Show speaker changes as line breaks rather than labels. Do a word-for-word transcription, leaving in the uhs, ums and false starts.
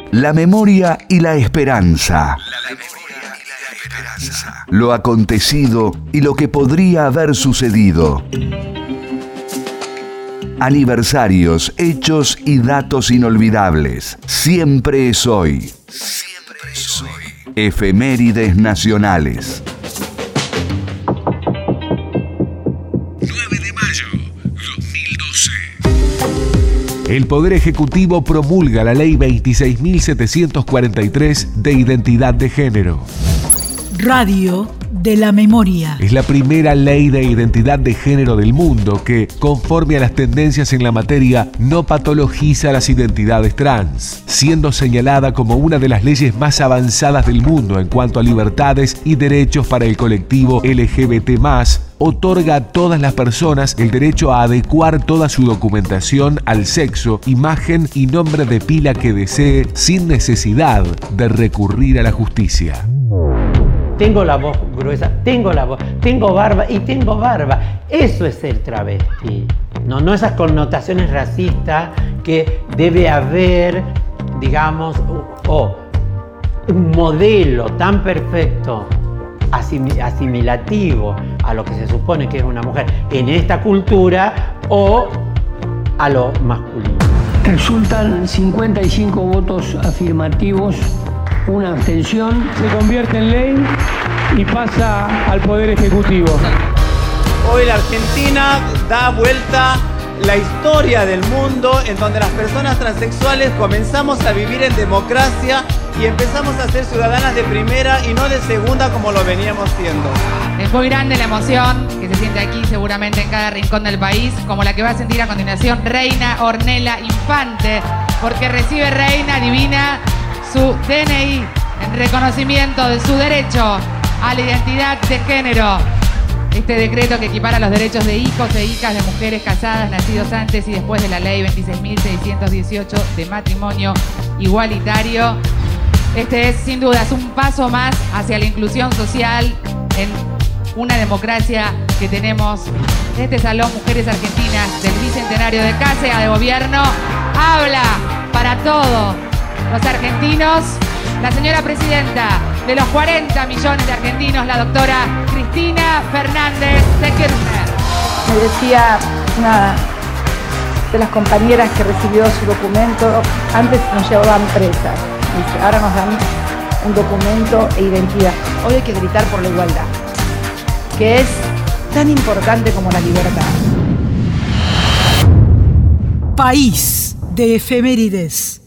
La memoria y la esperanza. La memoria y la esperanza. Lo acontecido y lo que podría haber sucedido. Aniversarios, hechos y datos inolvidables. Siempre es hoy. Siempre es hoy. Efemérides nacionales.
nueve de mayo dos mil doce.
El Poder Ejecutivo promulga la Ley veintiséis mil setecientos cuarenta y tres de Identidad de Género.
Radio de la Memoria.
Es la primera ley de identidad de género del mundo que, conforme a las tendencias en la materia, no patologiza las identidades trans, siendo señalada como una de las leyes más avanzadas del mundo en cuanto a libertades y derechos para el colectivo L G B T más, otorga a todas las personas el derecho a adecuar toda su documentación al sexo, imagen y nombre de pila que desee sin necesidad de recurrir a la justicia.
Tengo la voz gruesa, tengo la voz, tengo barba y tengo barba. Eso es ser travesti. No, no esas connotaciones racistas que debe haber, digamos, o oh, un modelo tan perfecto, asim- asimilativo a lo que se supone que es una mujer en esta cultura o a lo masculino.
Resultan cincuenta y cinco votos afirmativos, una abstención.
Se convierte en ley y pasa al Poder Ejecutivo.
Hoy la Argentina da vuelta la historia del mundo en donde las personas transexuales comenzamos a vivir en democracia y empezamos a ser ciudadanas de primera y no de segunda como lo veníamos siendo.
Es muy grande la emoción que se siente aquí seguramente en cada rincón del país, como la que va a sentir a continuación Reina Ornella Infante, porque recibe Reina Divina su D N I en reconocimiento de su derecho a la identidad de género. Este decreto que equipara los derechos de hijos e hijas de mujeres casadas nacidos antes y después de la ley veintiséis mil seiscientos dieciocho de matrimonio igualitario. Este es sin dudas un paso más hacia la inclusión social en una democracia que tenemos. Este Salón Mujeres Argentinas del Bicentenario de Casa de Gobierno habla para todos los argentinos, la señora presidenta de los cuarenta millones de argentinos, la doctora Cristina Fernández de Kirchner.
Me decía una de las compañeras que recibió su documento, antes nos llevaban presas, dice, ahora nos dan un documento e identidad. Hoy hay que gritar por la igualdad, que es tan importante como la libertad.
País de efemérides.